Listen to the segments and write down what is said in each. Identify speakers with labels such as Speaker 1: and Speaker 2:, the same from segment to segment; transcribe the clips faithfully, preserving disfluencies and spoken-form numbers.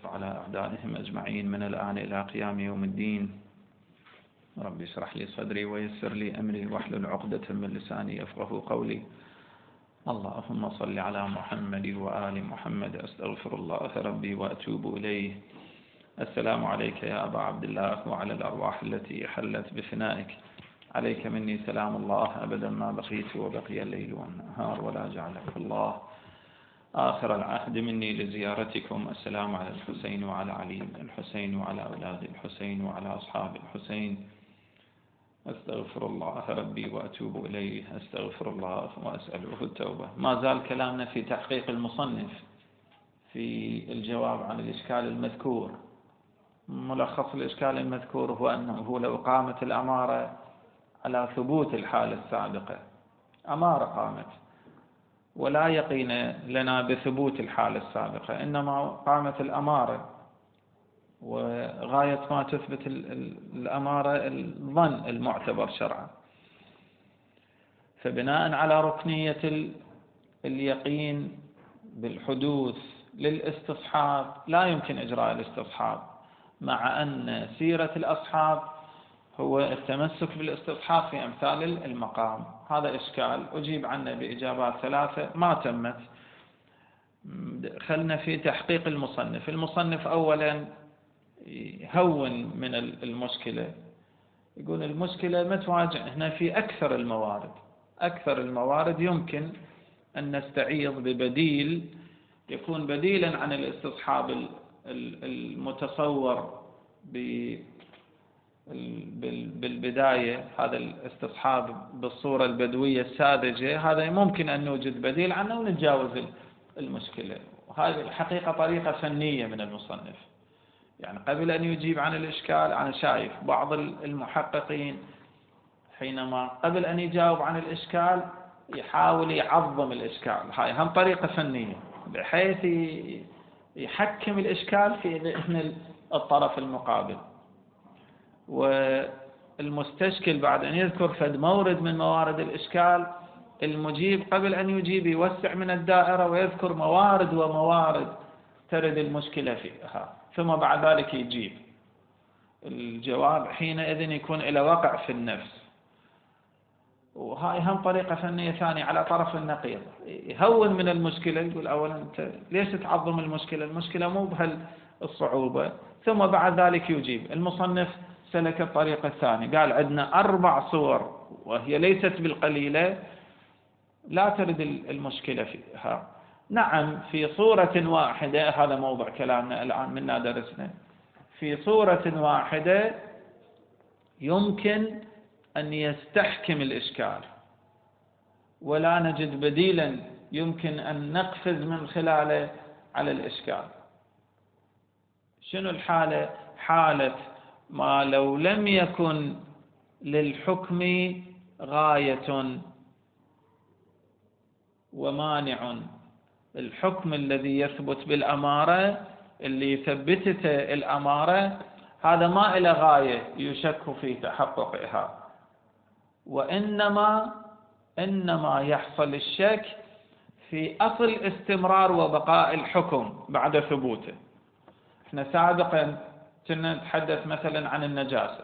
Speaker 1: على أعدائهم أجمعين من الآن إلى قيام يوم الدين. رب اشرح لي صدري ويسر لي أمري واحلل عقدة من لساني يفقهوا قولي. اللهم صل على محمد وآل محمد. أستغفر الله ربي وأتوب إليه. السلام عليك يا أبا عبد الله وعلى الأرواح التي حلت بفنائك. عليك مني سلام الله أبدا ما بقيت وبقي الليل والنهار ولا جعلك الله آخر العهد مني لزيارتكم. السلام على الحسين وعلى علي بن الحسين وعلى أولاد الحسين وعلى أصحاب الحسين. أستغفر الله ربي وأتوب إليه. أستغفر الله وأسأله التوبة. ما زال كلامنا في تحقيق المصنف في الجواب عن الإشكال المذكور. ملخص الإشكال المذكور هو أنه لو قامت الأمارة على ثبوت الحالة السابقة، أمارة قامت ولا يقين لنا بثبوت الحالة السابقة، إنما قامت الأمارة وغاية ما تثبت الأمارة الظن المعتبر شرعا، فبناء على ركنية اليقين بالحدوث للاستصحاب لا يمكن إجراء الاستصحاب، مع أن سيرة الأصحاب هو التمسك بالاستصحاب في أمثال المقام. هذا إشكال أجيب عنه بإجابات ثلاثة ما تمت. خلنا في تحقيق المصنف. المصنف أولا يهون من المشكلة، يقول المشكلة ما تواجه هنا في أكثر الموارد. أكثر الموارد يمكن أن نستعيض ببديل يكون بديلا عن الاستصحاب المتصور بالبداية، هذا الاستصحاب بالصورة البدوية الساذجة، هذا ممكن أن نوجد بديل عنه ونتجاوز المشكلة. وهذه الحقيقة طريقة فنية من المصنف. يعني قبل أن يجيب عن الإشكال، أنا شايف بعض المحققين حينما قبل أن يجاوب عن الإشكال يحاول يعظم الإشكال. هاي هم طريقة فنية بحيث يحكم الإشكال في ذهن الطرف المقابل. والمستشكل بعد أن يذكر فد مورد من موارد الإشكال، المجيب قبل أن يجيب يوسع من الدائرة ويذكر موارد وموارد ترد المشكلة فيها، ثم بعد ذلك يجيب. الجواب حينئذ يكون إلى وقع في النفس. وهاي هم طريقة فنية ثانية على طرف النقيض، يهون من المشكلة، يقول أولا أنت ليش تعظم المشكلة؟ المشكلة مو بهالصعوبة، ثم بعد ذلك يجيب. المصنف سلك الطريقة الثانية، قال عندنا أربع صور وهي ليست بالقليلة لا ترد المشكلة فيها. نعم في صورة واحدة، هذا موضع كلامنا الآن منا درسنا، في صورة واحدة يمكن أن يستحكم الإشكال ولا نجد بديلا يمكن أن نقفز من خلاله على الإشكال. شنو الحالة؟ حالة ما لو لم يكن للحكم غاية ومانع. الحكم الذي يثبت بالأمارة اللي يثبته الأمارة هذا ما إلى غاية يشك في تحققها، وإنما إنما يحصل الشك في أصل استمرار وبقاء الحكم بعد ثبوته. احنا سابقا كنا نتحدث مثلا عن النجاسة.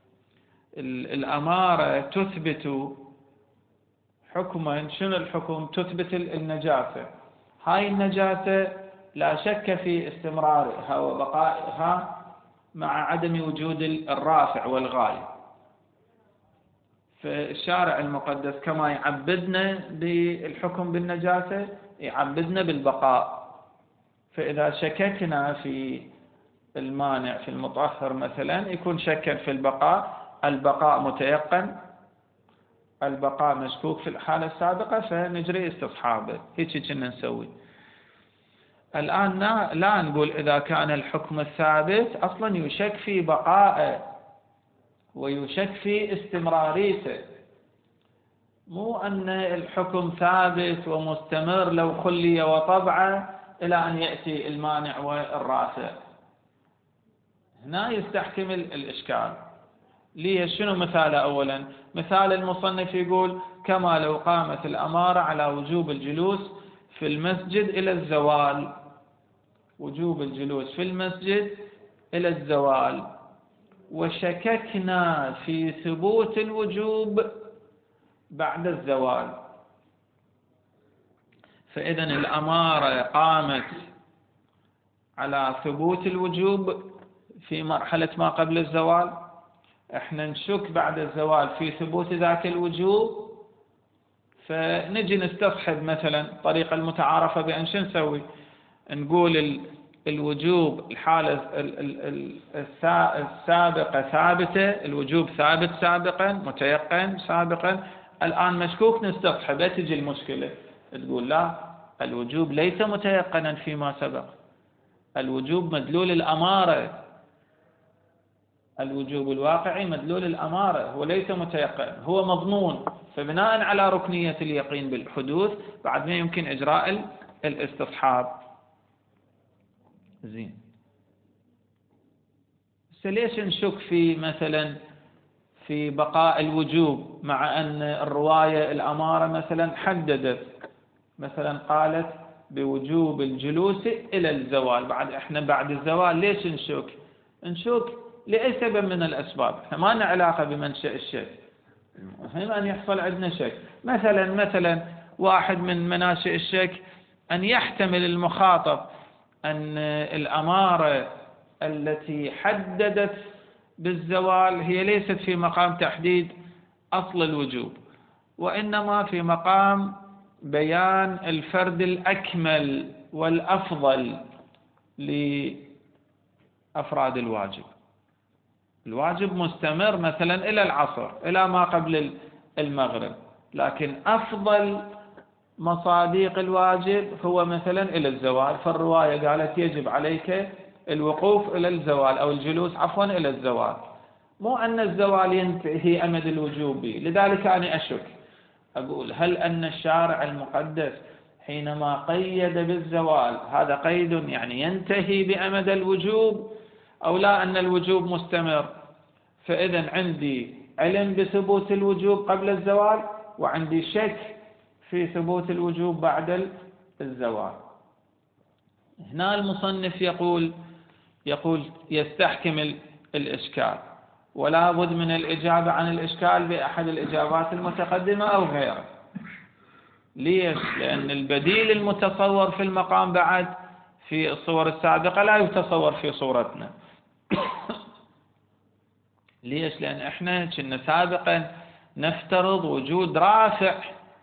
Speaker 1: الأمارة تثبت حكما. شنو الحكم؟ تثبت النجاسة. هاي النجاسة لا شك في استمرارها وبقائها مع عدم وجود الرافع والغاية. فالشارع المقدس كما يعبدنا بالحكم بالنجاسة يعبدنا بالبقاء. فإذا شككنا في المانع في المطهر مثلا يكون شكا في البقاء، البقاء متيقن، البقاء مشكوك في الحالة السابقة، فنجري استصحابه. هيك كنا نسوي. الآن لا نقول إذا كان الحكم الثابت أصلا يشك في بقائه ويشك في استمراريته، مو أن الحكم ثابت ومستمر لو خلي وطبعه إلى أن يأتي المانع والرافع. هنا يستحكم الإشكال. ليش؟ شنو مثاله؟ أولا مثال المصنف يقول كما لو قامت الأمارة على وجوب الجلوس في المسجد إلى الزوال، وجوب الجلوس في المسجد إلى الزوال، وشككنا في ثبوت الوجوب بعد الزوال، فإذا الأمارة قامت على ثبوت الوجوب في مرحلة ما قبل الزوال، احنا نشك بعد الزوال في ثبوت ذاك الوجوب، فنجي نستصحب مثلا الطريقة المتعارفة بأن شو نسوي؟ نقول الوجوب الحالة السابقة ثابتة، الوجوب ثابت سابقا متيقن سابقا، الآن مشكوك نستصحب. تجي المشكلة تقول لا، الوجوب ليس متيقنا فيما سبق، الوجوب مدلول الأمارة، الوجوب الواقعي مدلول الأمارة، هو ليس متيقن، هو مظنون، فبناء على ركنية اليقين بالحدوث بعد ما يمكن إجراء الاستصحاب. زين، ليش نشك في مثلا في بقاء الوجوب مع أن الرواية الأمارة مثلا حددت، مثلا قالت بوجوب الجلوس إلى الزوال، بعد إحنا بعد الزوال ليش نشك؟ نشك لأي سبب من الأسباب، إحنا ما لنا علاقة بمنشأ الشك، المهم أن يحصل عندنا شك. مثلا مثلا واحد من مناشئ الشك أن يحتمل المخاطب أن الأمارة التي حددت بالزوال هي ليست في مقام تحديد أصل الوجوب، وإنما في مقام بيان الفرد الأكمل والأفضل لأفراد الواجب. الواجب مستمر مثلا إلى العصر، إلى ما قبل المغرب، لكن أفضل مصاديق الواجب هو مثلا إلى الزوال، فالرواية قالت يجب عليك الوقوف إلى الزوال أو الجلوس عفوا إلى الزوال، مو أن الزوال ينتهي أمد الوجوب. لذلك أنا أشك، أقول هل أن الشارع المقدس حينما قيد بالزوال هذا قيد يعني ينتهي بأمد الوجوب، أو لا أن الوجوب مستمر؟ فإذا عندي علم بثبوت الوجوب قبل الزوال، وعندي شك في ثبوت الوجوب بعد الزوال. هنا المصنف يقول يقول يستحكم الإشكال، ولا بد من الإجابة عن الإشكال بأحد الإجابات المتقدمة أو غيره. ليش؟ لأن البديل المتصور في المقام بعد في الصور السابقة لا يتصور في صورتنا. ليش؟ لأن إحنا كنا سابقا نفترض وجود رافع،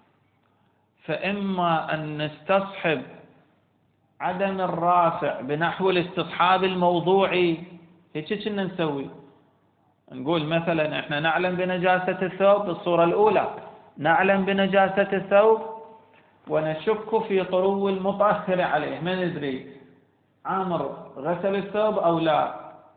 Speaker 1: فإما أن نستصحب عدم الرافع بنحو الاستصحاب الموضوعي، هيك كنا نسوي، نقول مثلا إحنا نعلم بنجاسة الثوب بالصورة الأولى، نعلم بنجاسة الثوب ونشك في طرو المطهر عليه، ما ندري عامر غسل الثوب أو لا،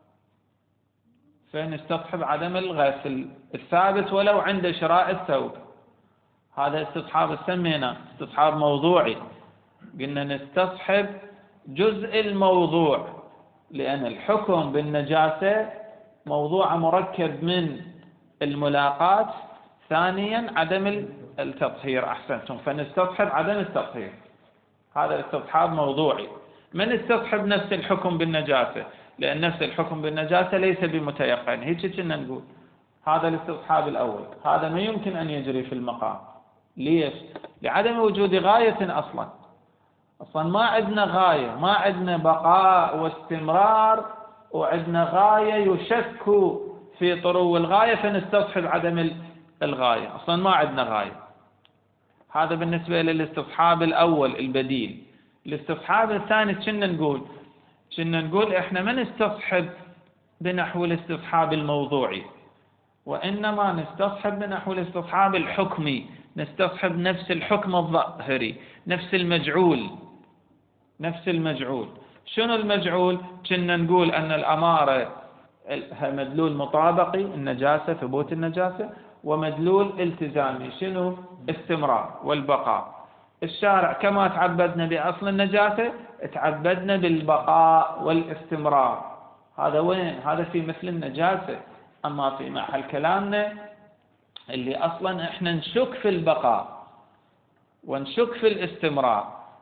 Speaker 1: فنستصحب عدم الغسل الثابت ولو عند شراء الثوب. هذا استصحاب سمينا استصحاب موضوعي، قلنا نستصحب جزء الموضوع، لأن الحكم بالنجاسة موضوع مركب من الملاقات، ثانيا عدم التطهير، أحسنتم، فنستصحب عدم التطهير، هذا استصحاب موضوعي. من استصحب نفس الحكم بالنجاسة، لأن نفس الحكم بالنجاسة ليس بمتيقن، هيك كنا نقول هذا الاستصحاب الأول، هذا ما يمكن أن يجري في المقام. ليش؟ لعدم وجود غاية أصلا، أصلا ما عندنا غاية، ما عندنا بقاء واستمرار، وعندنا غاية يشك في طرو الغاية فنستصحب عدم الغاية، أصلا ما عندنا غاية. هذا بالنسبة للاستصحاب الأول البديل. الاستصحاب الثاني كنا نقول كنا نقول إحنا ما نستصحب بنحو الاستصحاب الموضوعي، وإنما نستصحب بنحو الاستصحاب الحكمي، نستصحب نفس الحكم الظاهري، نفس المجعول نفس المجعول. شنو المجعول؟ كنا نقول أن الأمارة مدلول مطابقي النجاسة، ثبوت النجاسة، ومدلول التزامي شنو؟ استمرار والبقاء. الشارع كما تعبدنا بأصل النجاسة تعبدنا بالبقاء والاستمرار. هذا وين؟ هذا في مثل النجاسة. أما في محل كلامنا اللي أصلا إحنا نشك في البقاء ونشك في الاستمرار،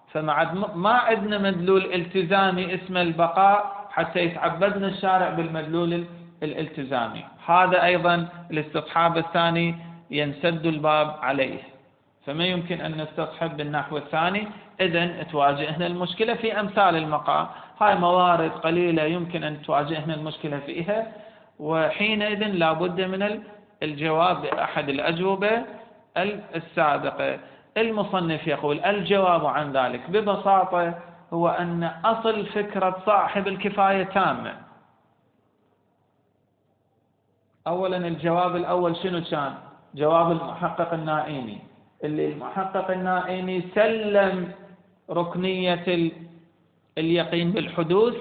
Speaker 1: فمع ما عندنا مدلول التزامي اسمه البقاء حتى يتعبدنا الشارع بالمدلول الالتزامي. هذا أيضا الاستصحاب الثاني ينسد الباب عليه، فما يمكن أن نستصحب بالنحو الثاني. إذن تواجهنا المشكلة في أمثال المقام، هاي موارد قليلة يمكن أن تواجهنا المشكلة فيها، وحينئذ لا بد من الجواب بأحد الأجوبة السابقة. المصنف يقول الجواب عن ذلك ببساطة هو أن أصل فكرة صاحب الكفاية تامة. أولا الجواب الأول شنو كان؟ جواب المحقق النائيني، اللي المحقق النائيني سلم ركنية اليقين بالحدوث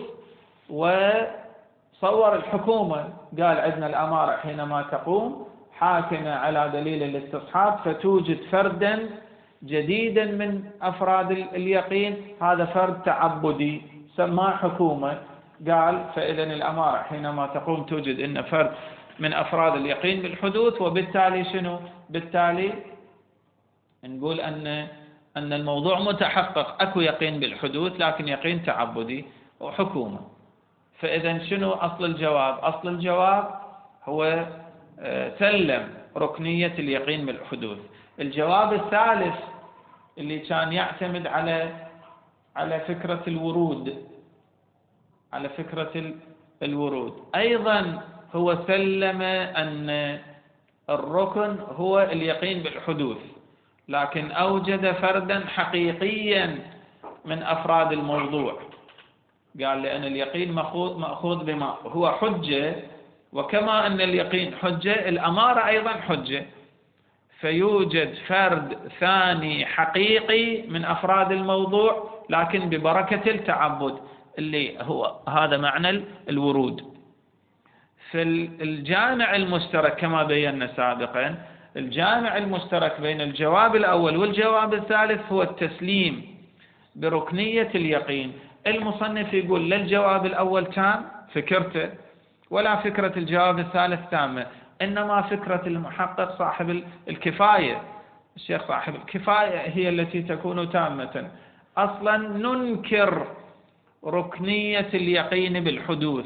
Speaker 1: وصور الحكومة، قال عندنا الأمارة حينما تقوم حاكمة على دليل الاستصحاب فتوجد فردا جديدا من أفراد اليقين، هذا فرد تعبدي سماه حكومة. قال فإذا الأمارة حينما تقوم توجد إن فرد من أفراد اليقين بالحدوث، وبالتالي شنو؟ بالتالي نقول أن أن الموضوع متحقق، أكو يقين بالحدوث لكن يقين تعبدي وحكومة. فإذا شنو أصل الجواب؟ أصل الجواب هو سلم ركنية اليقين بالحدوث. الجواب الثالث اللي كان يعتمد على على فكرة الورود، على فكرة الورود أيضا هو سلم أن الركن هو اليقين بالحدوث، لكن أوجد فردا حقيقيا من أفراد الموضوع. قال لأن اليقين مأخوذ بما هو حجة، وكما أن اليقين حجة الأمارة أيضا حجة، فيوجد فرد ثاني حقيقي من أفراد الموضوع لكن ببركة التعبد، اللي هو هذا معنى الورود. في الجامع المشترك كما بينا سابقا، الجامع المشترك بين الجواب الأول والجواب الثالث هو التسليم بركنية اليقين. المصنف يقول لا الجواب الأول تام فكرته، ولا فكرة الجواب الثالث تامة، إنما فكرة المحقق صاحب الكفاية، الشيخ صاحب الكفاية هي التي تكون تامة. أصلا ننكر ركنية اليقين بالحدوث،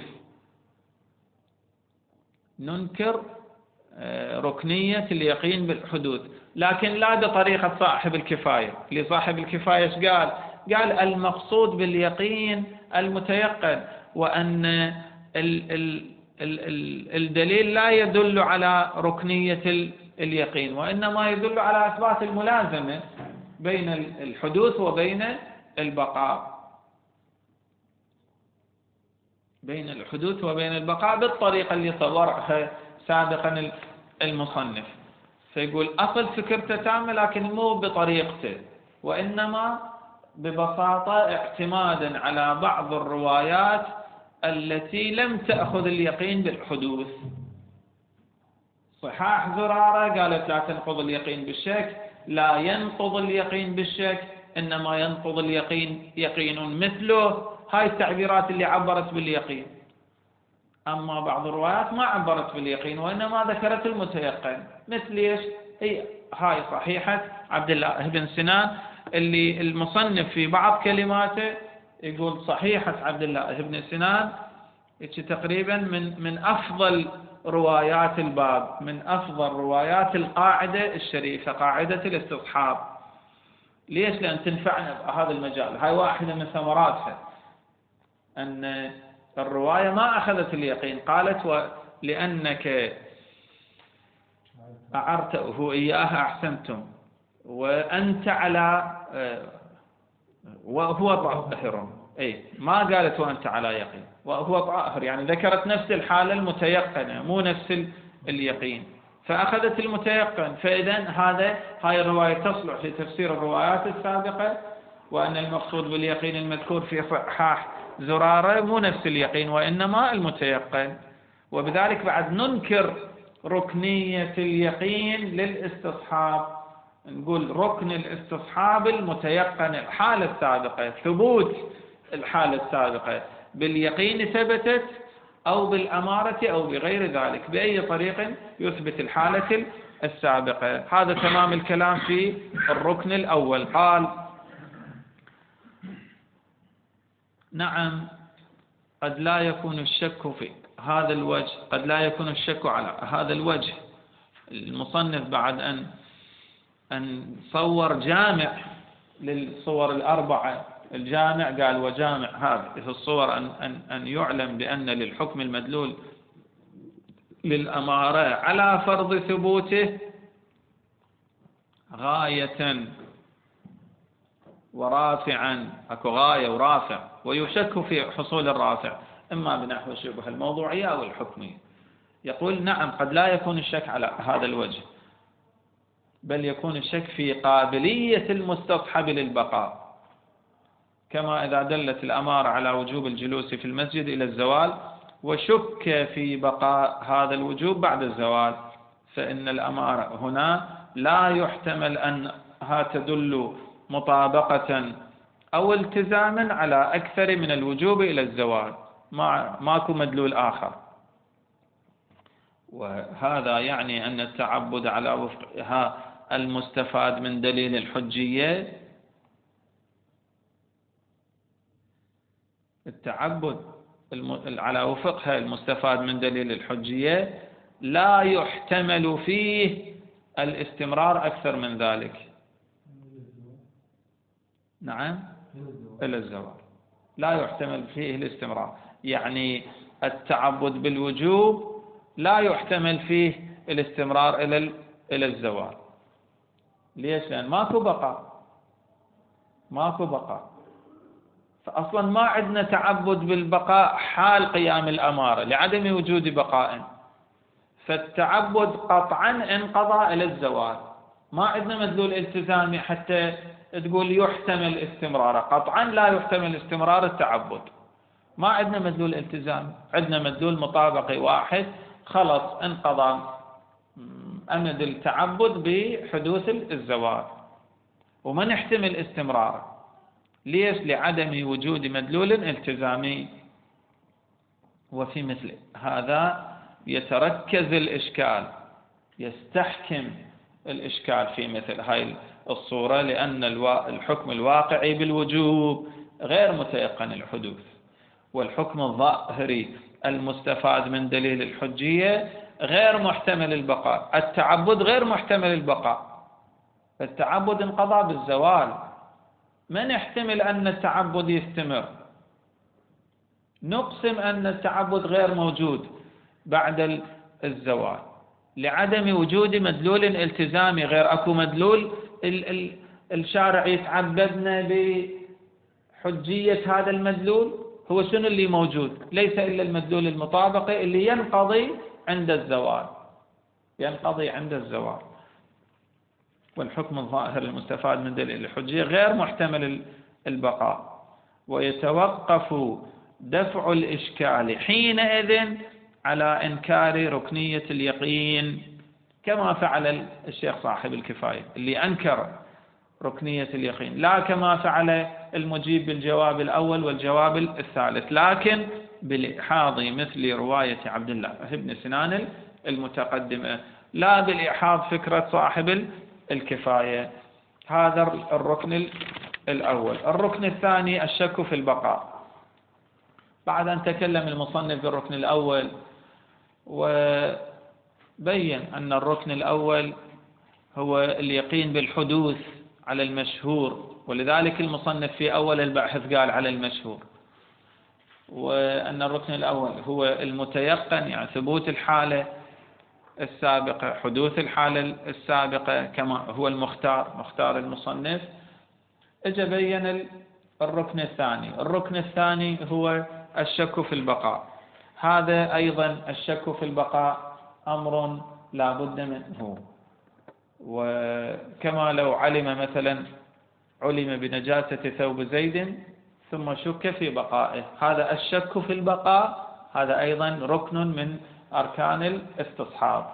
Speaker 1: ننكر ركنية اليقين بالحدوث، لكن لا بطريقة صاحب الكفاية. لصاحب الكفاية ايش قال؟ قال المقصود باليقين المتيقن، وأن ال ال ال الدليل لا يدل على ركنية اليقين، وإنما يدل على إثبات الملازمة بين الحدوث وبين البقاء، بين الحدوث وبين البقاء بالطريقة اللي صورها سابقا المصنف. فيقول أصل فكرته تامة لكن مو بطريقته، وإنما ببساطة اعتمادا على بعض الروايات التي لم تأخذ اليقين بالحدوث. صحاح زرارة قالت لا تنقض اليقين بالشك، لا ينقض اليقين بالشك إنما ينقض اليقين يقين مثله. هاي التعبيرات اللي عبرت باليقين. أما بعض الروايات ما عبرت باليقين وإنما ذكرت المتيقن، مثل إيش؟ هي هاي صحيحة عبد الله بن سنان اللي المصنف في بعض كلماته يقول صحيحة عبد الله بن سنان تقريبا من من أفضل روايات الباب، من أفضل روايات القاعدة الشريفة، قاعدة الاستصحاب. ليش؟ لأن تنفعنا بهذا المجال. هاي واحدة من ثمراتها أن الرواية ما أخذت اليقين، قالت لأنك أعرته إياها أحسنتم وأنت على وهو طاهر. أي ما قالت وأنت على يقين، وهو طاهر يعني ذكرت نفس الحالة المتيقنة مو نفس اليقين، فأخذت المتيقن. فإذا هذا هاي الرواية تصلح لتفسير الروايات السابقة، وأن المقصود باليقين المذكور في صحاح زرارة مو نفس اليقين وإنما المتيقن. وبذلك بعد ننكر ركنية اليقين للاستصحاب، نقول ركن الاستصحاب المتيقن الحالة السابقة، ثبوت الحالة السابقة باليقين ثبتت أو بالأمارة أو بغير ذلك، بأي طريق يثبت الحالة السابقة. هذا تمام الكلام في الركن الأول. قال نعم قد لا يكون الشك في هذا الوجه، قد لا يكون الشك على هذا الوجه. المصنف بعد أن أن صور جامع للصور الأربعة، الجامع قال وجامع هذه الصور أن أن أن يعلم بأن للحكم المدلول للأمارة على فرض ثبوته غاية ورافعا، اكو غاية ورافع، ويشك في حصول الرافع إما بنحو شبه الموضوعية أو الحكمية. يقول نعم قد لا يكون الشك على هذا الوجه، بل يكون الشك في قابلية المستصحب للبقاء، كما إذا دلت الأمارة على وجوب الجلوس في المسجد إلى الزوال وشك في بقاء هذا الوجوب بعد الزوال، فإن الأمارة هنا لا يحتمل أنها تدل مطابقة أو التزاما على أكثر من الوجوب إلى الزوال، ما ماكو مدلول آخر. وهذا يعني أن التعبد على وفقها المستفاد من دليل الحجية، التعبد على وفقها المستفاد من دليل الحجية لا يحتمل فيه الاستمرار أكثر من ذلك. نعم إلى الزوال لا يحتمل فيه الاستمرار، يعني التعبد بالوجوب لا يحتمل فيه الاستمرار إلى إلى الزوال. ليش؟ لأن ماكو بقاء، ماكو بقاء، فأصلا ما عندنا تعبد بالبقاء حال قيام الأمارة لعدم وجود بقاء، فالتعبد قطعا انقضى إلى الزوال، ما عندنا مدلول التزامي حتى تقول يحتمل استمراره، قطعا لا يحتمل استمرار التعبد، ما عندنا مدلول التزامي، عندنا مدلول مطابقي واحد خلص انقضى أمد التعبد بحدوث الزوال، وما نحتمل استمراره. ليش؟ لعدم وجود مدلول التزامي. وفي مثل هذا يتركز الإشكال، يستحكم الإشكال في مثل هاي الصورة، لأن الحكم الواقعي بالوجوب غير متيقن الحدوث، والحكم الظاهري المستفاد من دليل الحجية غير محتمل البقاء، التعبد غير محتمل البقاء، فالتعبد انقضى بالزوال، ما نحتمل أن التعبد يستمر، نقسم أن التعبد غير موجود بعد الزوال لعدم وجود مدلول التزامي، غير أكو مدلول الشارع يتعبدنا بحجية هذا المدلول. هو شنو اللي موجود؟ ليس إلا المدلول المطابقي اللي ينقضي عند الزوال، ينقضي عند الزوال، والحكم الظاهر المستفاد من دليل الحجية غير محتمل البقاء، ويتوقف دفع الإشكال حينئذ على إنكار ركنية اليقين، كما فعل الشيخ صاحب الكفاية اللي أنكر ركنية اليقين، لا كما فعل المجيب بالجواب الأول والجواب الثالث، لكن بالإحاض مثل رواية عبد الله بن سنان المتقدمة، لا بالإحاض فكرة صاحب الكفاية. هذا الركن الأول. الركن الثاني الشك في البقاء. بعد أن تكلم المصنف بالركن الأول وبين أن الركن الأول هو اليقين بالحدوث على المشهور، ولذلك المصنف في أول البحث قال على المشهور، وأن الركن الأول هو المتيقن، يعني ثبوت الحالة السابقة، حدوث الحالة السابقة كما هو المختار، مختار المصنف. اجى بين الركن الثاني. الركن الثاني هو الشك في البقاء. هذا أيضا الشك في البقاء أمر لا بد منه، وكما لو علم مثلا علم بنجاسة ثوب زيد ثم شك في بقائه، هذا الشك في البقاء هذا أيضا ركن من أركان الاستصحاب.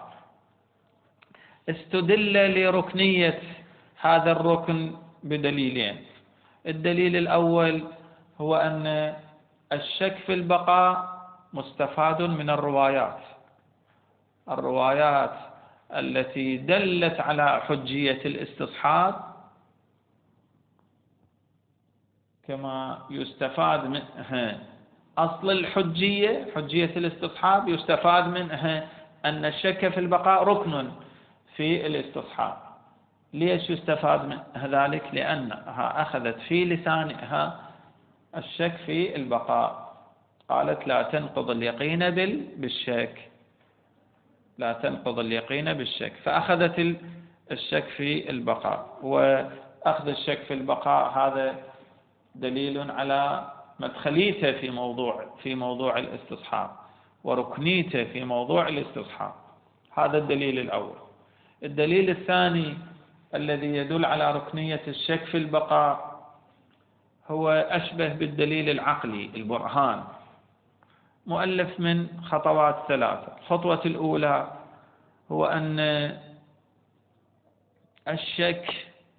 Speaker 1: استدل لركنية هذا الركن بدليلين. الدليل الأول هو أن الشك في البقاء مستفاد من الروايات، الروايات التي دلت على حجية الاستصحاب كما يستفاد منها أصل الحجية، حجية الاستصحاب، يستفاد منها أن الشك في البقاء ركن في الاستصحاب. ليش يستفاد من ذلك؟ لأنها أخذت في لسانها الشك في البقاء، قالت لا تنقض اليقين بالشك، لا تنقض اليقين بالشك، فأخذت الشك في البقاء. وأخذ الشك في البقاء هذا دليل على مدخليته في موضوع في موضوع الاستصحاب وركنيته في موضوع الاستصحاب. هذا الدليل الأول. الدليل الثاني الذي يدل على ركنية الشك في البقاء هو أشبه بالدليل العقلي، البرهان، مؤلف من خطوات ثلاثة. الخطوة الأولى هو أن الشك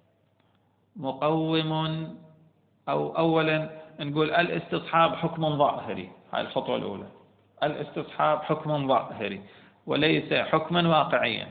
Speaker 1: مقوم، أو أولا نقول الاستصحاب حكم ظاهري، هاي الخطوة الأولى. الاستصحاب حكم ظاهري وليس حكما واقعيا،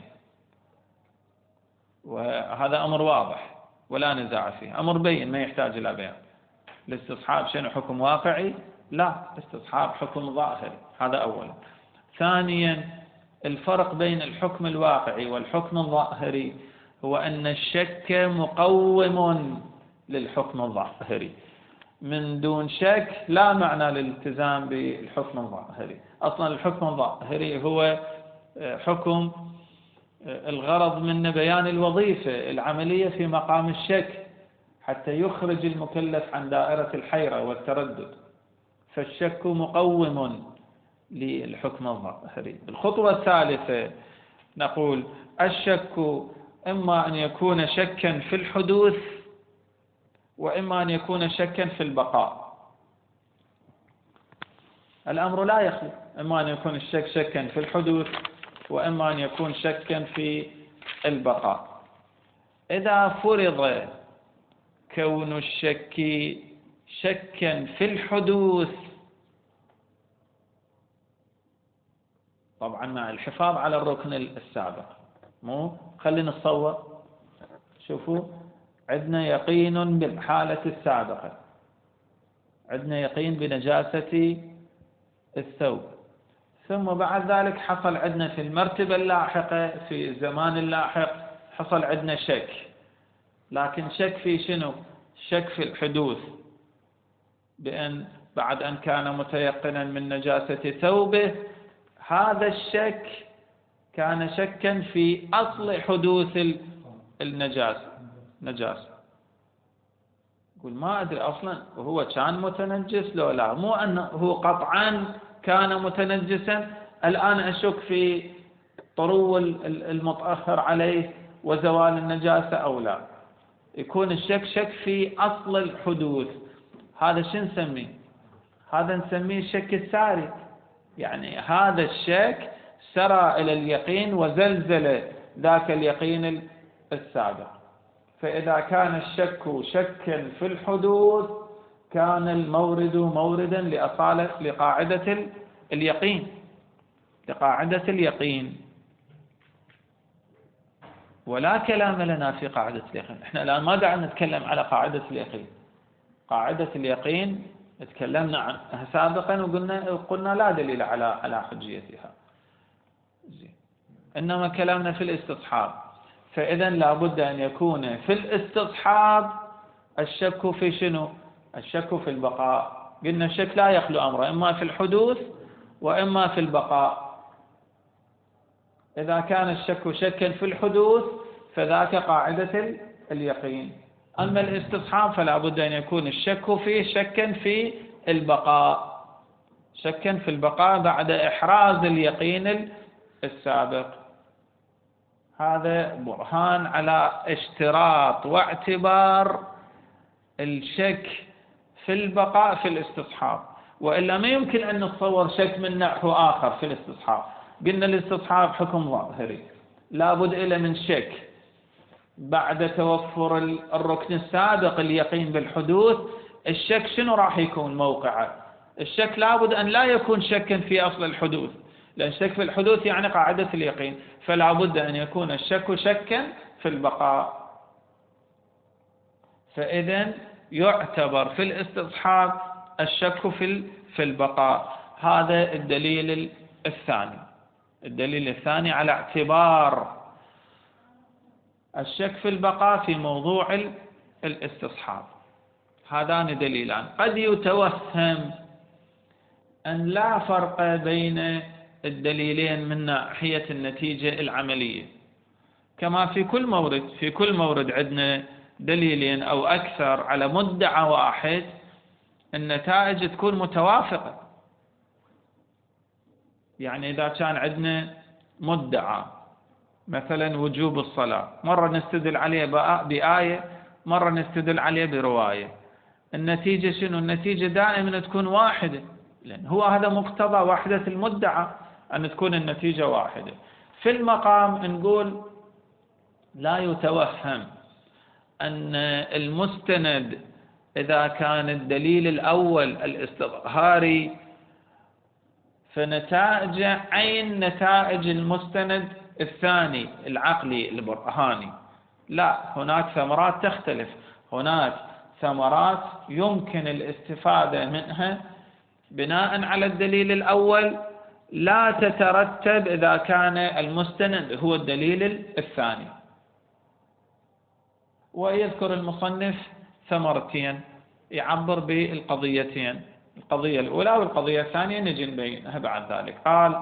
Speaker 1: وهذا أمر واضح ولا نزاع فيه، أمر بين ما يحتاج إلى بيان. الاستصحاب شنو حكم واقعي؟ لا، استصحاب حكم ظاهري، هذا أولا. ثانيا الفرق بين الحكم الواقعي والحكم الظاهري هو أن الشك مقوم للحكم الظاهري. من دون شك لا معنى للالتزام بالحكم الظاهري. أصلا الحكم الظاهري هو حكم الغرض من بيان الوظيفة العملية في مقام الشك حتى يخرج المكلف عن دائرة الحيرة والتردد، فالشك مقوم للحكم الظاهري. الخطوة الثالثة نقول الشك إما أن يكون شكا في الحدوث وإما أن يكون شكا في البقاء. الأمر لا يخلو، إما أن يكون الشك شكا في الحدوث وإما أن يكون شكا في البقاء. إذا فرض كون الشك شكا في الحدوث، طبعا مع الحفاظ على الركن السابق، مو خلينا نتصور، شوفوا عندنا يقين بالحالة السابقة، عندنا يقين بنجاسة الثوب، ثم بعد ذلك حصل عندنا في المرتبة اللاحقة في الزمان اللاحق حصل عندنا شك، لكن شك في شنو؟ شك في الحدوث، بأن بعد أن كان متيقنا من نجاسة ثوبه، هذا الشك كان شكا في أصل حدوث النجاسة نجاسة. يقول ما أدري أصلا وهو كان متنجس لو لا، مو أنه قطعا كان متنجسا، الآن أشك في طرو المطهر عليه وزوال النجاسة أو لا. يكون الشك شك في أصل الحدوث. هذا شو نسميه؟ هذا نسميه الشك الساري، يعني هذا الشك سرى إلى اليقين وزلزل ذاك اليقين السابق. فإذا كان الشك شكا في الحدوث كان المورد موردا لأصالة لقاعدة اليقين لقاعدة اليقين ولا كلام لنا في قاعدة اليقين. احنا الآن ما قاعد نتكلم على قاعدة اليقين. قاعدة اليقين تكلمنا عنها سابقا وقلنا قلنا لا دليل على على حجيتها. إنما كلامنا في الاستصحاب، فإذا لابد أن يكون في الاستصحاب الشك في شنو؟ الشك في البقاء. قلنا الشك لا يخلو أمره، إما في الحدوث وإما في البقاء. إذا كان الشك شكا في الحدوث فذاك قاعدة اليقين. أما الاستصحاب فلا بد أن يكون الشك فيه شكا في البقاء، شكا في البقاء بعد إحراز اليقين السابق. هذا برهان على اشتراط واعتبار الشك في البقاء في الاستصحاب، وإلا ما يمكن أن نتصور شك من نحو آخر في الاستصحاب. قلنا الاستصحاب حكم ظاهري، لابد إلى من شك بعد توفر الركن السابق اليقين بالحدوث. الشك شنو راح يكون موقعه؟ الشك لابد أن لا يكون شكا في أصل الحدوث، لأن الشك في الحدوث يعني قاعدة اليقين، فلا بد أن يكون الشك شكا في البقاء. فإذا يعتبر في الاستصحاب الشك في في البقاء. هذا الدليل الثاني. الدليل الثاني على اعتبار الشك في البقاء في موضوع الاستصحاب. هذان دليلان. قد يتوهم أن لا فرق بين الدليلين من ناحية النتيجة العملية، كما في كل مورد في كل مورد عندنا دليلين أو أكثر على مدعى واحد، النتائج تكون متوافقة. يعني إذا كان عندنا مدعى مثلا وجوب الصلاة، مرة نستدل عليه بآية، مرة نستدل عليه برواية، النتيجة شنو؟ النتيجة دائما تكون واحدة، لأن هو هذا مقتضى وحدة المدعى أن تكون النتيجة واحدة. في المقام نقول لا يتوهم أن المستند إذا كان الدليل الأول الاستظهاري فنتائج عين نتائج المستند الثاني العقلي البرهاني، لا، هناك ثمرات تختلف. هناك ثمرات يمكن الاستفادة منها بناء على الدليل الأول لا تترتب إذا كان المستند هو الدليل الثاني. ويذكر المصنف ثمرتين يعبر بالقضيتين، القضية الأولى والقضية الثانية نجي نبينها بعد ذلك. قال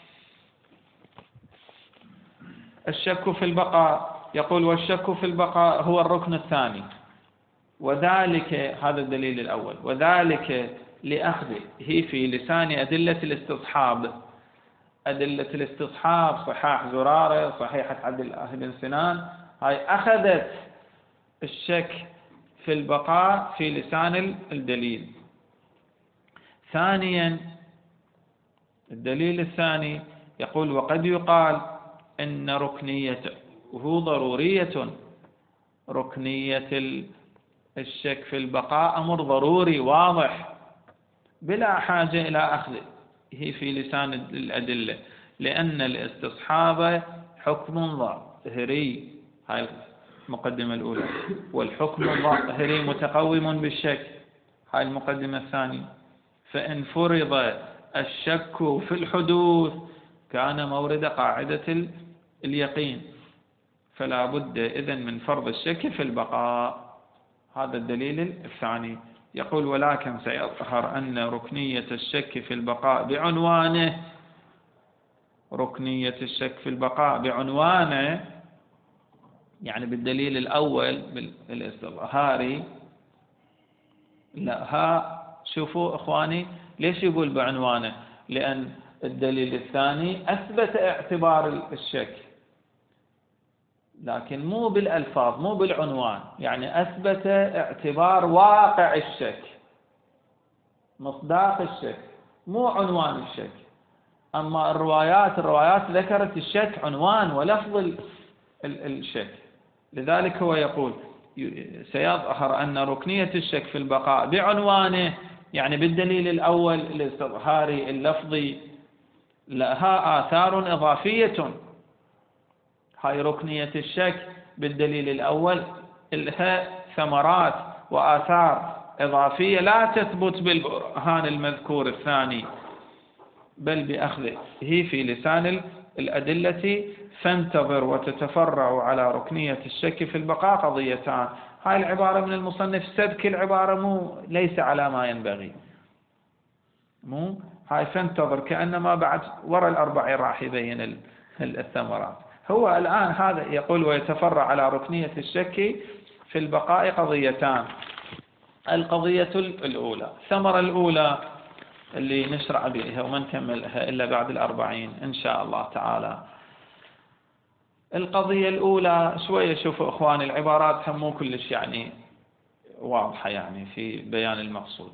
Speaker 1: الشك في البقاء، يقول والشك في البقاء هو الركن الثاني، وذلك هذا الدليل الأول، وذلك لأخذه في لسان أدلة الاستصحاب. أدلة الاستصحاب صحاح زرارة، صحيحة عبد الله بن سنان، هاي أخذت الشك في البقاء في لسان الدليل. ثانيا الدليل الثاني يقول وقد يقال إن ركنيته ضرورية. ركنية الشك في البقاء أمر ضروري واضح بلا حاجة إلى أخذه في لسان الأدلة، لأن الاستصحاب حكم ظاهري، هاي المقدمة الأولى، والحكم الظاهري متقوم بالشك، هاي المقدمة الثانية. فإن فرض الشك في الحدوث كان مورد قاعدة اليقين، فلا بد إذن من فرض الشك في البقاء. هذا الدليل الثاني. يقول ولكن سيظهر أن ركنية الشك في البقاء بعنوانه، ركنية الشك في البقاء بعنوانه يعني بالدليل الأول بالاستظهاري، لا، ها شوفوا إخواني ليش يقول بعنوانه؟ لأن الدليل الثاني أثبت اعتبار الشك، لكن مو بالألفاظ، مو بالعنوان، يعني أثبت اعتبار واقع الشك، مصداق الشك، مو عنوان الشك. أما الروايات الروايات ذكرت الشك عنوان ولفظ الشك. لذلك هو يقول سيظهر أن ركنية الشك في البقاء بعنوانه، يعني بالدليل الأول الاستظهاري اللفظي، لها آثار إضافية. هاي ركنية الشك بالدليل الأول لها ثمرات وآثار إضافية لا تثبت بالبرهان المذكور الثاني، بل بأخذه في لسان الأدلة. فانتظر وتتفرع على ركنية الشك في البقاء قضيتان. هاي العبارة من المصنف سبك العبارة مو ليس على ما ينبغي، مو هاي فانتظر كأنما بعد وراء الأربعين راح يبين الثمرات. هو الآن هذا يقول ويتفرع على ركنية الشك في البقاء قضيتان. القضية الأولى، الثمرة الأولى اللي نشرع بها وما نكملها إلا بعد الأربعين إن شاء الله تعالى. القضية الأولى شوية شوفوا إخواني العبارات هم مو كلش يعني واضحة يعني في بيان المقصود.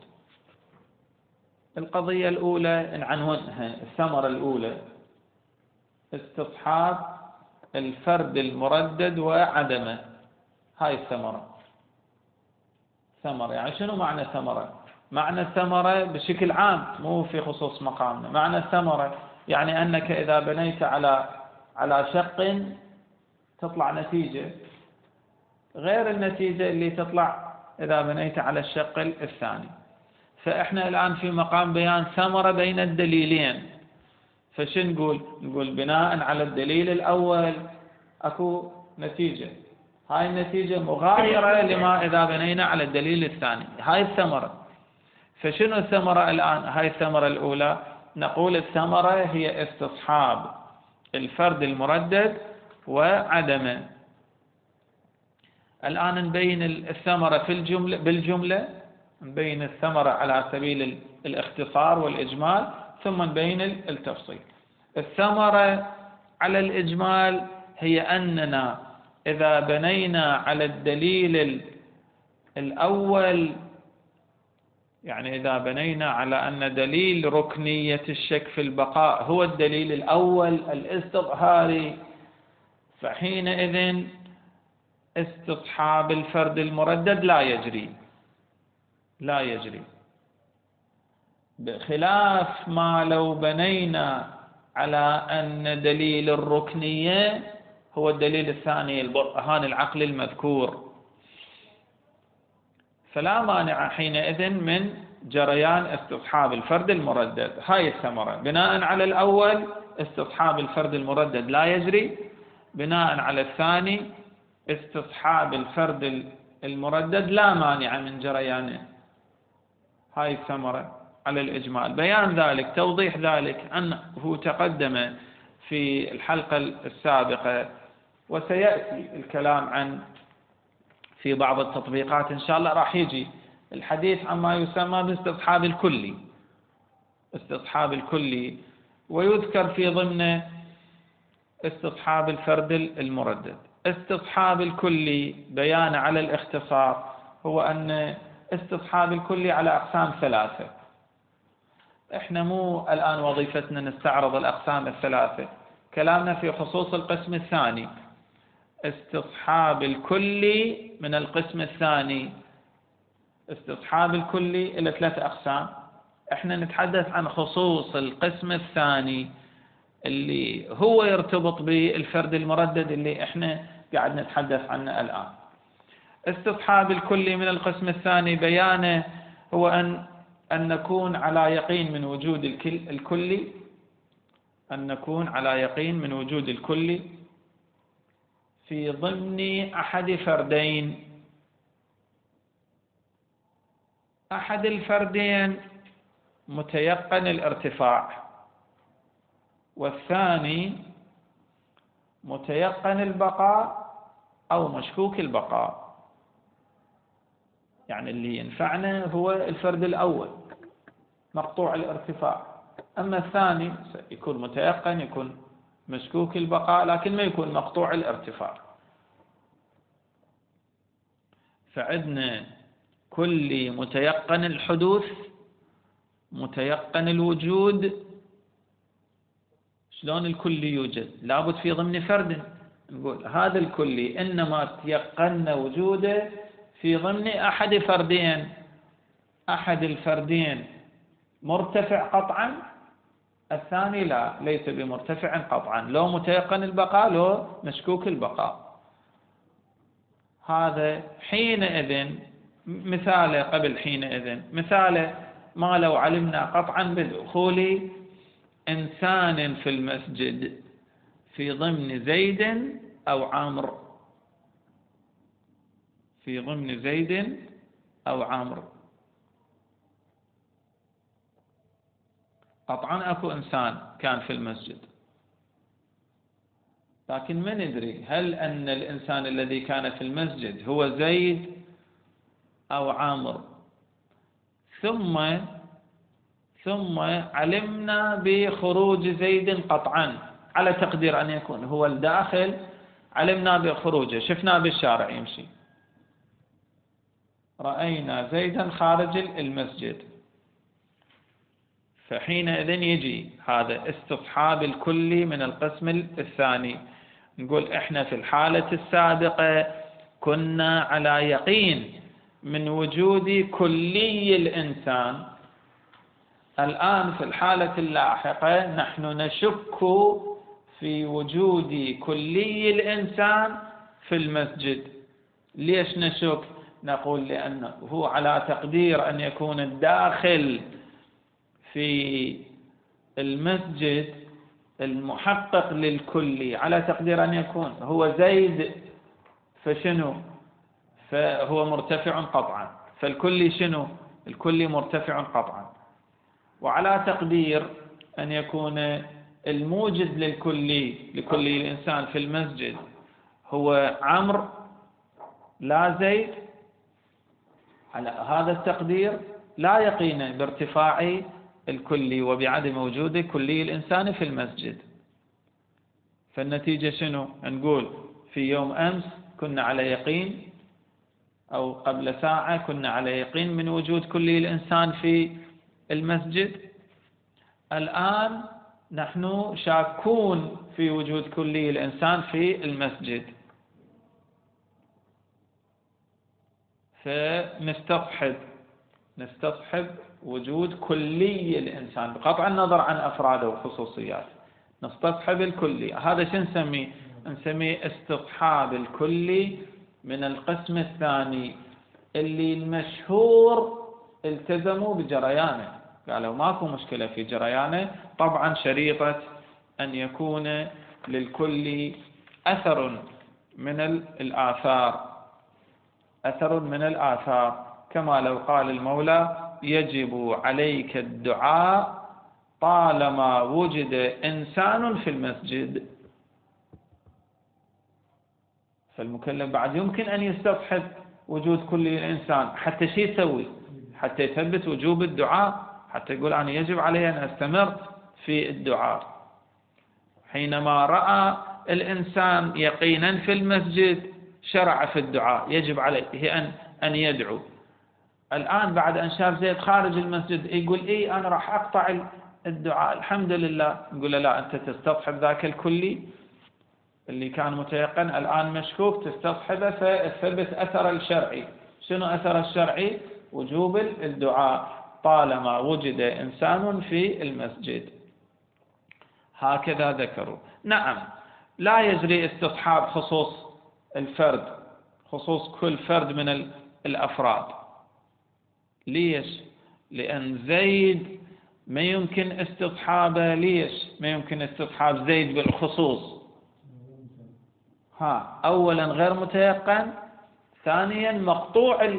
Speaker 1: القضية الأولى نعنونها الثمرة الأولى استصحاب الفرد المردد وعدمه. هاي الثمرة. ثمرة يعني شنو معنى ثمرة؟ معنى الثمرة بشكل عام مو في خصوص مقامنا. معنى الثمرة يعني أنك إذا بنيت على على شق تطلع نتيجة غير النتيجة اللي تطلع إذا بنيت على الشق الثاني. فإحنا الآن في مقام بيان ثمرة بين الدليلين، فشو نقول؟ نقول بناء على الدليل الأول أكو نتيجة، هاي النتيجة مغايرة لما إذا بنينا على الدليل الثاني، هاي الثمرة. فشنو الثمرة الآن؟ هاي الثمرة الأولى نقول الثمرة هي استصحاب الفرد المردد وعدمه. الآن نبين الثمرة في الجملة بالجملة، نبين الثمرة على سبيل الاختصار والإجمال، ثم نبين التفصيل. الثمرة على الإجمال هي أننا إذا بنينا على الدليل الأول، يعني إذا بنينا على أن دليل ركنية الشك في البقاء هو الدليل الأول الاستظهاري، فحينئذ استصحاب الفرد المردد لا يجري لا يجري بخلاف ما لو بنينا على أن دليل الركنية هو الدليل الثاني البرهان العقلي المذكور، فلا مانع حينئذ من جريان استصحاب الفرد المردد. هاي الثمرة بناء على الأول استصحاب الفرد المردد لا يجري، بناء على الثاني استصحاب الفرد المردد لا مانع من جريانه. هاي الثمرة على الإجمال. بيان ذلك، توضيح ذلك، أنه تقدم في الحلقة السابقة وسيأتي الكلام عن في بعض التطبيقات إن شاء الله راح يجي الحديث عما يسمى باستصحاب الكلي، استصحاب الكلي، ويذكر في ضمن استصحاب الفرد المردد. استصحاب الكلي بيان على الاختصار هو أن استصحاب الكلي على أقسام ثلاثة. احنا مو الآن وظيفتنا نستعرض الأقسام الثلاثة، كلامنا في خصوص القسم الثاني. استصحاب الكلي من القسم الثاني، استصحاب الكلي إلى ثلاث أقسام، احنا نتحدث عن خصوص القسم الثاني اللي هو يرتبط بالفرد المردد اللي احنا قاعد نتحدث عنه الآن. استصحاب الكلي من القسم الثاني بيانه هو أن أن نكون على يقين من وجود الكلي، أن نكون على يقين من وجود الكلي في ضمن أحد فردين. أحد الفردين متيقن الارتفاع، والثاني متيقن البقاء أو مشكوك البقاء. يعني اللي ينفعنا هو الفرد الأول مقطوع الارتفاع، أما الثاني يكون متيقن، يكون مشكوك البقاء، لكن ما يكون مقطوع الارتفاع. فعندنا كل متيقن الحدوث، متيقن الوجود. شلون الكلي يوجد؟ لابد في ضمن فرد. نقول هذا الكلي إنما تيقن وجوده في ضمن أحد فردين، أحد الفردين مرتفع قطعا، الثاني لا، ليس بمرتفع قطعا، لو متيقن البقاء لو مشكوك البقاء. هذا حينئذ مثاله، قبل حينئذ مثاله ما لو علمنا قطعا بدخول إنسان في المسجد في ضمن زيد أو عمرو، في ضمن زيد أو عمرو. قطعا أكو إنسان كان في المسجد، لكن ما ندري هل أن الإنسان الذي كان في المسجد هو زيد أو عمرو. ثم ثم علمنا بخروج زيد قطعا، على تقدير أن يكون هو الداخل، علمنا بخروجه، شفناه بالشارع يمشي، رأينا زيدا خارج المسجد. فحينئذ يجي هذا استصحاب الكلي من القسم الثاني. نقول احنا في الحالة السابقة كنا على يقين من وجود كلي الإنسان، الآن في الحالة اللاحقة نحن نشك في وجود كلي الإنسان في المسجد. ليش نشك؟ نقول لأنه هو على تقدير أن يكون الداخل في المسجد المحقق للكلي، على تقدير أن يكون هو زيد فشنو؟ فهو مرتفع قطعا، فالكلي شنو؟ الكلي مرتفع قطعا. وعلى تقدير أن يكون الموجد للكلي لكلي الإنسان في المسجد هو عمرو لا زيد، على هذا التقدير لا يقين بارتفاع الكلي وبعدم وجود كلي الإنسان في المسجد. فالنتيجة شنو؟ نقول في يوم أمس كنا على يقين، أو قبل ساعة كنا على يقين من وجود كلي الإنسان في المسجد، الآن نحن شاكون في وجود كلي الإنسان في المسجد، فنستصحب نستصحب وجود كلي الإنسان بقطع النظر عن أفراده وخصوصياته، نستصحب الكلي. هذا شو نسميه؟ نسميه استصحاب الكلي من القسم الثاني اللي المشهور التزموا بجريانه، قالوا ماكو مشكلة في جريانه، طبعا شريطة أن يكون للكل أثر من الآثار أثر من الآثار كما لو قال المولى يجب عليك الدعاء طالما وجد إنسان في المسجد. فالمكلف بعد يمكن أن يستصحب وجود كل إنسان حتى شيء يسوي، حتى يثبت وجوب الدعاء، حتى يقول أنا يجب علي أن أستمر في الدعاء. حينما رأى الإنسان يقينا في المسجد شرع في الدعاء، يجب عليه أن أن يدعو. الآن بعد أن شاف زيد خارج المسجد يقول إيه أنا راح أقطع الدعاء، الحمد لله. نقول له لا، أنت تستصحب ذاك الكلي اللي كان متيقن الآن مشكوك، تستصحبه فثبت أثر الشرعي. شنو أثر الشرعي؟ وجوب الدعاء طالما وجد إنسان في المسجد. هكذا ذكروا. نعم، لا يجري استصحاب خصوص الفرد، خصوص كل فرد من الأفراد. ليش؟ لأن زيد ما يمكن استصحابه. ليش ما يمكن استصحاب زيد بالخصوص؟ ها أولا غير متيقن، ثانيا مقطوع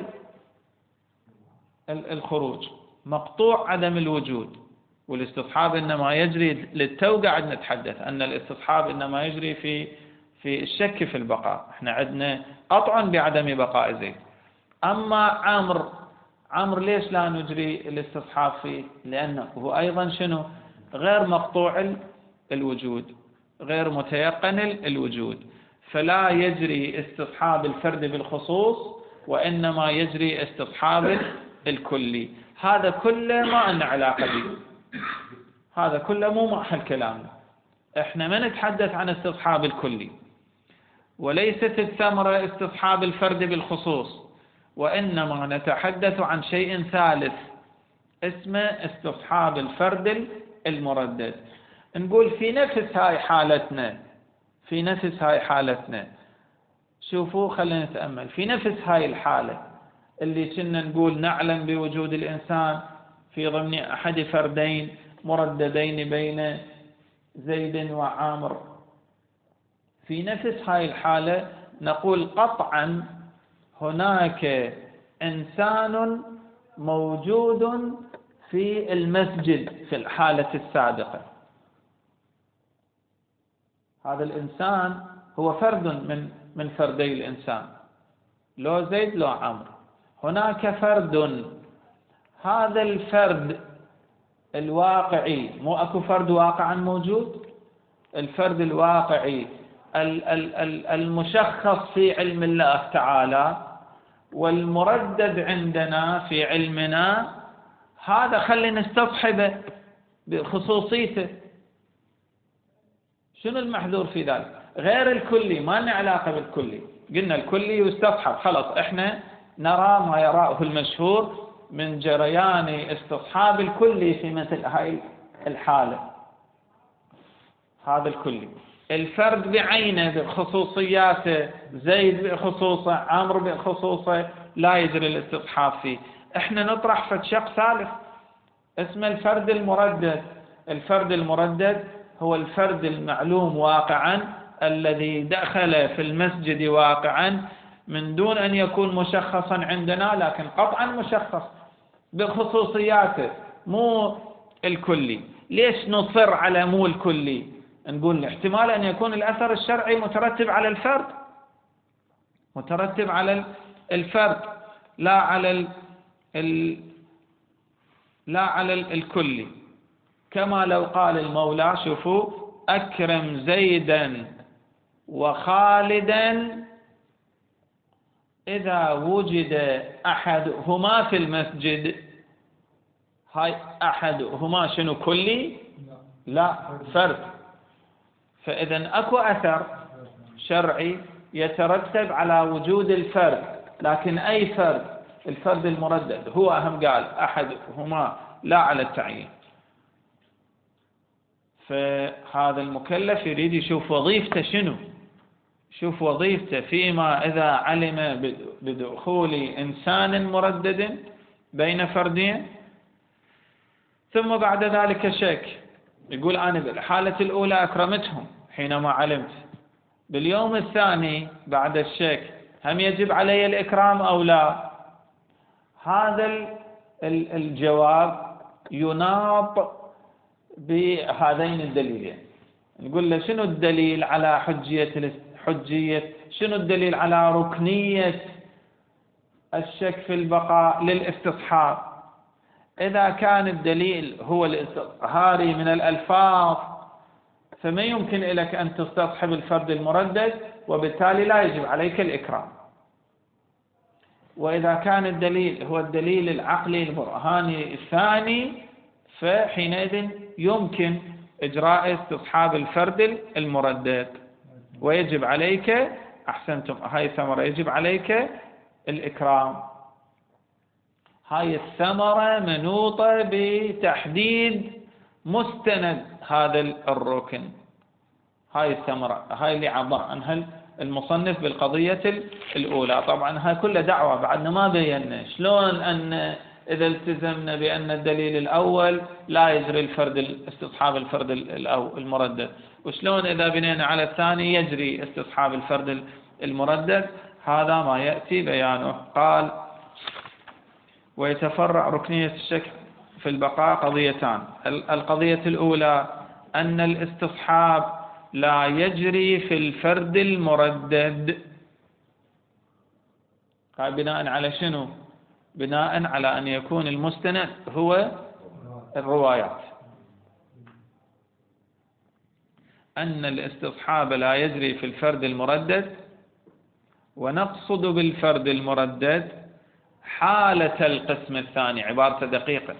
Speaker 1: الخروج، مقطوع عدم الوجود. والاستصحاب إنما يجري للتو قاعد نتحدث أن الاستصحاب إنما يجري في في الشك في البقاء، احنا عندنا قطعا بعدم بقاء زيد. أما عمرو عمرو ليش لا نجري الاستصحاب فيه؟ لأنه هو أيضا شنو؟ غير مقطوع الوجود، غير متيقن الوجود، فلا يجري استصحاب الفرد بالخصوص، وإنما يجري استصحاب الكلي. هذا كله ما لنا علاقة به، هذا كله مو محل كلامنا. احنا ما نتحدث عن استصحاب الكلي، وليست الثمرة استصحاب الفرد بالخصوص، وإنما نتحدث عن شيء ثالث اسمه استصحاب الفرد المردد. نقول في نفس هاي حالتنا في نفس هاي حالتنا شوفوا، خلينا نتأمل في نفس هاي الحالة اللي كنا نقول نعلم بوجود الإنسان في ضمن أحد فردين مرددين بين زيد وعامر. في نفس هاي الحالة نقول قطعا هناك إنسان موجود في المسجد في الحالة السابقة. هذا الإنسان هو فرد من من فردي الإنسان، لو زيد لو عمرو. هناك فرد، هذا الفرد الواقعي، مو أكو فرد واقعا موجود، الفرد الواقعي المشخص في علم الله تعالى والمردد عندنا في علمنا، هذا خلينا نستصحبه بخصوصيته. شنو المحذور في ذلك؟ غير الكلي، ما لنا علاقة بالكلي. قلنا الكلي يستصحب، خلاص احنا نرى ما يراه المشهور من جريان استصحاب الكلي في مثل هاي الحالة. هذا الكلي، الفرد بعينه بخصوصياته، زيد بخصوصه، عمرو بخصوصه، لا يجري الاستصحاب فيه. احنا نطرح فتشق ثالث اسمه الفرد المردد. الفرد المردد هو الفرد المعلوم واقعا الذي دخل في المسجد واقعا من دون أن يكون مشخصا عندنا، لكن قطعا مشخص بخصوصياته مو الكلي. ليش نصر على مو الكلي؟ نقول احتمال أن يكون الأثر الشرعي مترتب على الفرد، مترتب على الفرد لا على ال ال لا على الكلي. كما لو قال المولى شوفوا أكرم زيدا وخالدا إذا وجد أحدهما في المسجد. هاي أحدهما شنو كلي؟ لا، فرد. فإذا أكو أثر شرعي يترتب على وجود الفرد، لكن أي فرد؟ الفرد المردد. هو أهم قال أحدهما لا على التعيين. فهذا المكلف يريد يشوف وظيفته شنو، شوف وظيفته فيما إذا علم بدخول إنسان مردد بين فردين ثم بعد ذلك شك، يقول أنا بالحالة الأولى أكرمتهم حينما علمت، باليوم الثاني بعد الشك هم يجب علي الإكرام أو لا؟ هذا الجواب يناط بهذين الدليلين. نقول له شنو الدليل على حجية حجية شنو الدليل على ركنية الشك في البقاء للاستصحاب؟ إذا كان الدليل هو الاستظهاري من الألفاظ فما يمكن لك أن تستصحب الفرد المردد، وبالتالي لا يجب عليك الإكرام. وإذا كان الدليل هو الدليل العقلي البرهاني الثاني فحينئذ يمكن إجراء استصحاب الفرد المردد ويجب عليك، أحسنتم، هاي الثمرة يجب عليك الإكرام. هاي الثمرة منوطة بتحديد مستند هذا الركن. هاي الثمرة هاي اللي عبر عنها المصنف بالقضية الأولى. طبعا هاي كلها دعوة، بعدنا ما بينا شلون أن إذا التزمنا بأن الدليل الأول لا يجري الفرد استصحاب الفرد المردد، وشلون إذا بنينا على الثاني يجري استصحاب الفرد المردد. هذا ما يأتي بيانه. قال ويتفرع ركنية الشك في البقاء قضيتان. القضية الأولى أن الاستصحاب لا يجري في الفرد المردد. قال بناء على شنو؟ بناء على أن يكون المستند هو الروايات. أن الاستصحاب لا يجري في الفرد المردد، ونقصد بالفرد المردد حالة القسم الثاني. عبارة دقيقة،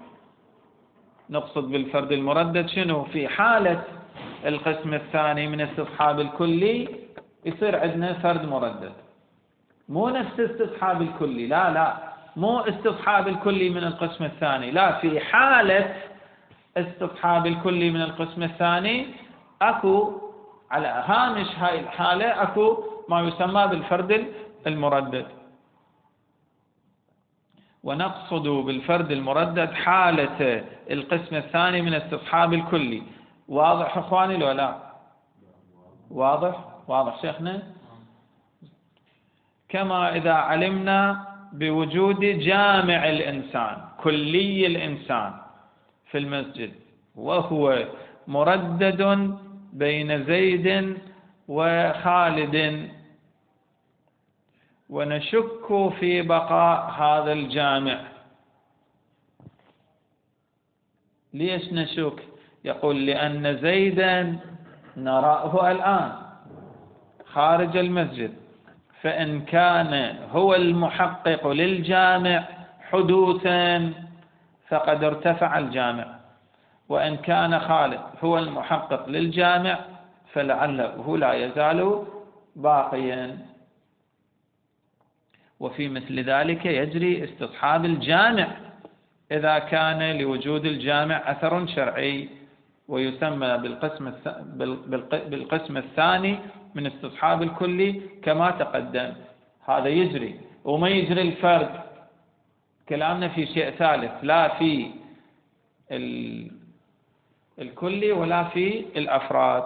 Speaker 1: نقصد بالفرد المردد شنو؟ في حالة القسم الثاني من استصحاب الكلي يصير عندنا فرد مردد، مو نفس استصحاب الكلي، لا لا مو استصحاب الكلي من القسم الثاني، لا، في حالة استصحاب الكلي من القسم الثاني أكو على هامش هاي الحالة أكو ما يسمى بالفرد المردد. ونقصد بالفرد المردد حالة القسم الثاني من استصحاب الكلي. واضح اخواني لو لا؟ واضح واضح شيخنا. كما إذا علمنا بوجود جامع الإنسان كلي الإنسان في المسجد وهو مردد بين زيد وخالد، ونشك في بقاء هذا الجامع. ليش نشك؟ يقول لأن زيدا نراه الآن خارج المسجد، فإن كان هو المحقق للجامع حدوثا فقد ارتفع الجامع، وإن كان خالد هو المحقق للجامع فلعله لا يزال باقيا. وفي مثل ذلك يجري استصحاب الجامع إذا كان لوجود الجامع أثر شرعي، ويسمى بالقسم بالقسم الثاني من استصحاب الكلي كما تقدم. هذا يجري. وما يجري الفرد، كلامنا في شيء ثالث، لا في الكلي ولا في الأفراد.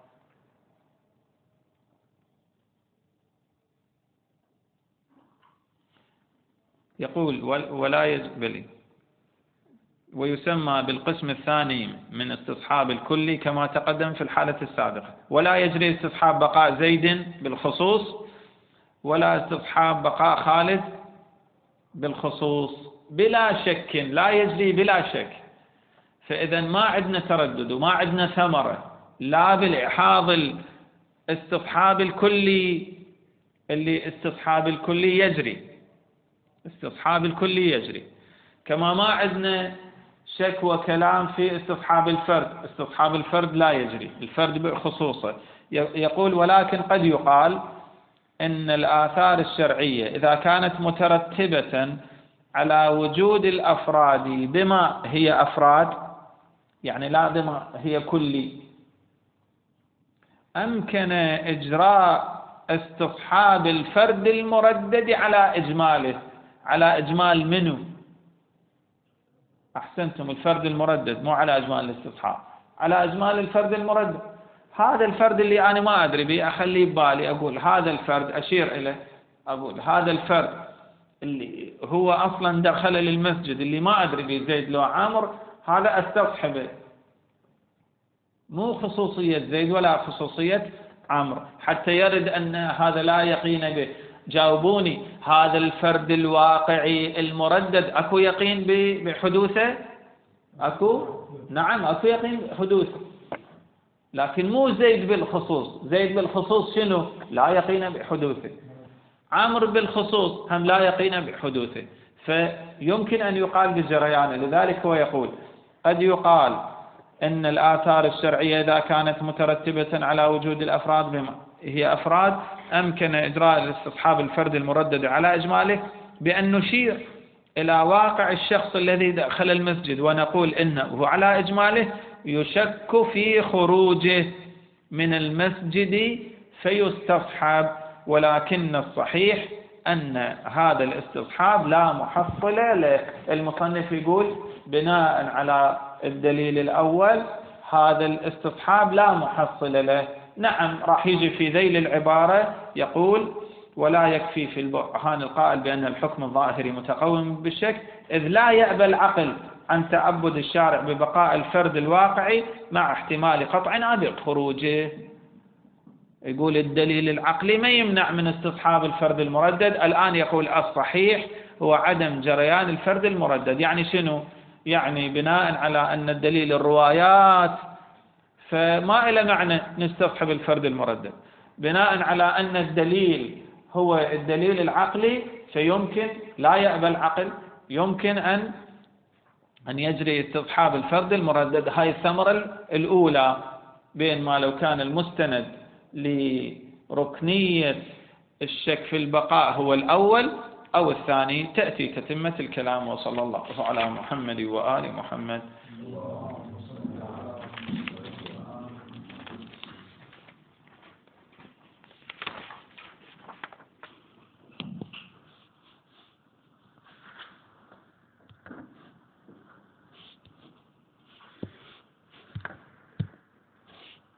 Speaker 1: يقول ولا يجبلي ويسمى بالقسم الثاني من استصحاب الكلي كما تقدم في الحالة السابقة. ولا يجري استصحاب بقاء زيد بالخصوص ولا استصحاب بقاء خالد بالخصوص بلا شك، لا يجري بلا شك. فإذا ما عندنا تردد وما عندنا ثمرة لا بالإحاض الاستصحاب الكلي، اللي استصحاب الكلي يجري، استصحاب الكلي يجري، كما ما عندنا شك وكلام في استصحاب الفرد، استصحاب الفرد لا يجري، الفرد بخصوصه. يقول ولكن قد يقال إن الآثار الشرعية إذا كانت مترتبة على وجود الأفراد بما هي أفراد، يعني لا بما هي كلي، أمكن إجراء استصحاب الفرد المردد على إجماله. على إجمال منه؟ أحسنتم، الفرد المردد، مو على إجمال الاستصحاب، على إجمال الفرد المردد. هذا الفرد اللي أنا ما أدري به أخليه ببالي، أقول هذا الفرد، أشير إليه، أقول هذا الفرد اللي هو أصلا دخل للمسجد اللي ما أدري به زيد لو عمرو، هذا استصحبه، مو خصوصية زيد ولا خصوصية عمرو، حتى يرد أن هذا لا يقين به. جاوبوني، هذا الفرد الواقعي المردد أكو يقين بحدوثه؟ أكو؟ نعم أكو يقين بحدوثه، لكن مو زيد بالخصوص. زيد بالخصوص شنو؟ لا يقين بحدوثه. عمرو بالخصوص هم لا يقين بحدوثه، فيمكن أن يقال بجريانه. لذلك هو يقول قد يقال أن الآثار الشرعية إذا كانت مترتبة على وجود الأفراد بما هي أفراد، أمكن إجراء استصحاب الفرد المردد على إجماله بأن نشير إلى واقع الشخص الذي دخل المسجد ونقول إنه على إجماله يشك في خروجه من المسجد فيستصحب، ولكن الصحيح أن هذا الاستصحاب لا محصل له. المصنف يقول بناء على الدليل الأول هذا الاستصحاب لا محصل له. نعم راح يجي في ذيل العبارة يقول ولا يكفي في البرهان القائل بأن الحكم الظاهري متقوم بالشك، إذ لا يأبى العقل عن تعبد الشارع ببقاء الفرد الواقعي مع احتمال قطع عابر خروجه. يقول الدليل العقلي ما يمنع من استصحاب الفرد المردد. الآن يقول الصحيح هو عدم جريان الفرد المردد. يعني شنو؟ يعني بناء على أن الدليل الروايات فما إلى معنى نستصحب الفرد المردد، بناء على أن الدليل هو الدليل العقلي فيمكن لا يأبى العقل، يمكن أن أن يجري استصحاب الفرد المردد. هاي الثمرة الأولى بين ما لو كان المستند لركنية الشك في البقاء هو الأول أو الثاني، تأتي تتمة الكلام. وصلى الله على محمد وآل محمد.